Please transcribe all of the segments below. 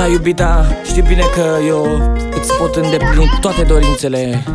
Da, iubita, știi bine că eu îți pot îndeplini toate dorințele.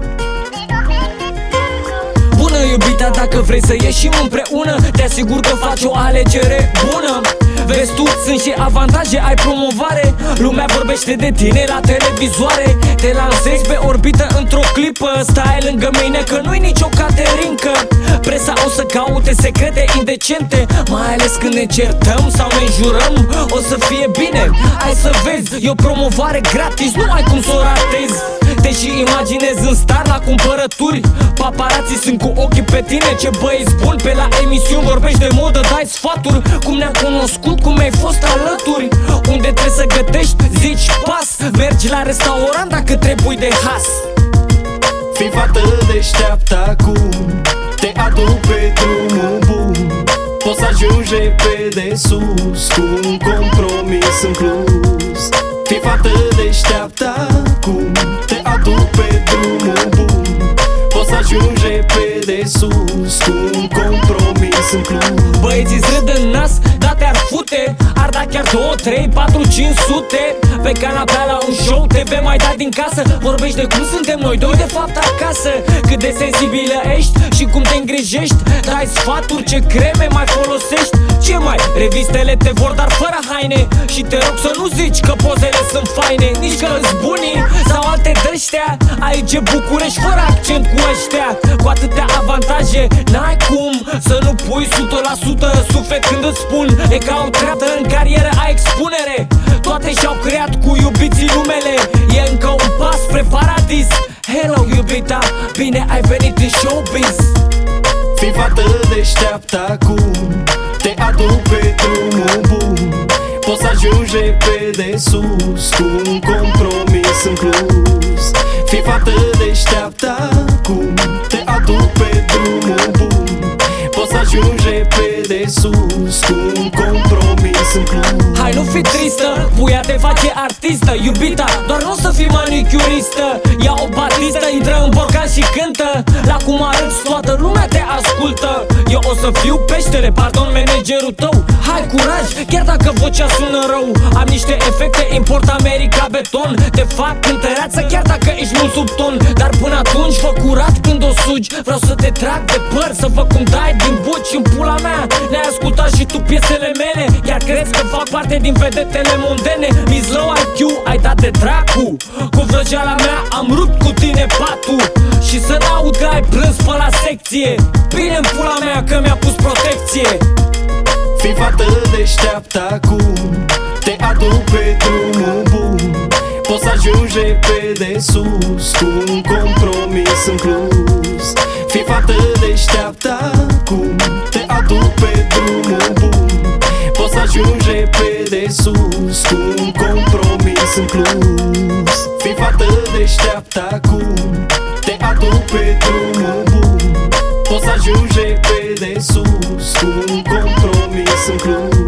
Bună, iubita, dacă vrei să ieșim împreună, te asigur că faci o alegere bună. Vezi tu, sunt și avantaje, ai promovare. Lumea vorbește de tine la televizoare. Te lansezi pe orbită într-o clipă. Stai lângă mine că nu-i nicio Caterinca. Presa o să caute secrete indecente, mai ales când ne certăm sau ne înjurăm. O să fie bine, hai să vezi, e o promovare gratis, nu ai cum să o ratezi. Te și imaginezi în star la cumpărături. Paparații sunt cu ochii pe tine. Ce băieți bun pe la emisiuni, vorbești de modă, dai sfaturi. Cum ne-am cunoscut, cum ai fost alături. Unde trebuie să gătești, zici pas. Mergi la restaurant dacă trebuie de has. Fii fată deșteaptă acum, te aduc pe drumul bun. Poți să ajungi repede sus, cu un compromis în plus. Fii fată deșteaptă acum, te aduc pe drumul bun. Poți să ajungi repede sus, cu un compromis în plus. Băieții râd în nas, dar te-ar fute. Ar da chiar 2, 3, 4, 500 pe canapea la un show, TV mai dai din casă. Vorbești de cum suntem noi doi de fapt acasă. Cât de sensibilă ești și cum te îngrijești. Dai sfaturi, ce creme mai folosești. Ce mai? Revistele te vor, dar fără haine. Și te rog să nu zici că pozele sunt faine, nici că îți bunii sau alte dăștea. Aici e București fără accent cu ăștia. Cu atâtea avantaje, n-ai cum să nu pui 100% suflet când îți spun. E ca o treaptă în carieră, ai expunere. Toate și-au creat cu iubiții numele. E încă un pas spre paradis. Hello, iubita, bine ai venit în showbiz. Fii fată deșteaptă acum, te aduc pe drumul bun. Poți să ajungi repede sus, cu un compromis în plus. Fii fată deșteaptă acum, te aduc pe drumul bun. Poți să ajungi repede sus, cu un compromis în plus. Hai, nu fi tristă, puia te face artistă. Iubita, doar nu o să fii manicuristă. Ia o batistă, intră în borcan și cântă. La cum arăți, toată lumea te ascultă. Eu o să fiu peștele, pardon, managerul tău. Hai, curaj, chiar dacă vocea sună rău. Am niște efecte, import America beton. Te fac cântăreață chiar dacă ești mult sub ton. Dar până atunci fă curat când o sugi. Vreau să te trag de păr, să văd cum dai din buci în pula mea. Ne-ai ascultat și tu piesele mele. Chiar crezi că fac parte din vedetele mondene? Mi-s low IQ, ai dat de dracu. Cu vrăjeala mea am rupt cu tine patul. Și să n-aud că ai plâns pe la secție. Bine-n pula mea că mi-a pus protecție. Fii fată deșteaptă acum, te aduc pe drumul bun. Poți să ajungi repede sus, cu un compromis în plus. Fii fată deșteaptă acum, te aduc pe drumul bun. Poți să ajungi repede sus, cu un compromis în plus. Fii fată deșteaptă acum, te aduc pe drumul bun. Poți să ajungi repede sus, cu un compromis în plus.